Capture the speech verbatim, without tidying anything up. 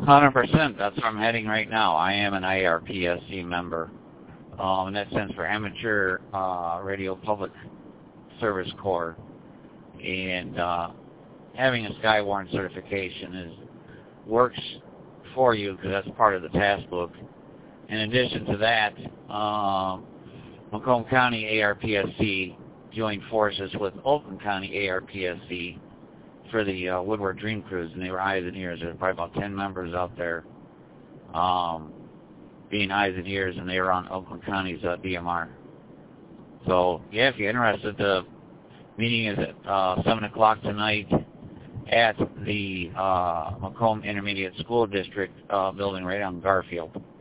one hundred percent. That's where I'm heading right now. I am an I R P S C member. Um, and that stands for Amateur uh, Radio Public Service Corps. And uh, having a Skywarn certification is works for you because that's part of the task book. In addition to that, um, Macomb County A R P S C joined forces with Oakland County A R P S C for the uh, Woodward Dream Cruise, and they were eyes and ears. There were probably about ten members out there um, being eyes and ears, and they were on Oakland County's uh, D M R. So, yeah, if you're interested, the meeting is at uh, seven o'clock tonight at the uh, Macomb Intermediate School District uh, building right on Garfield.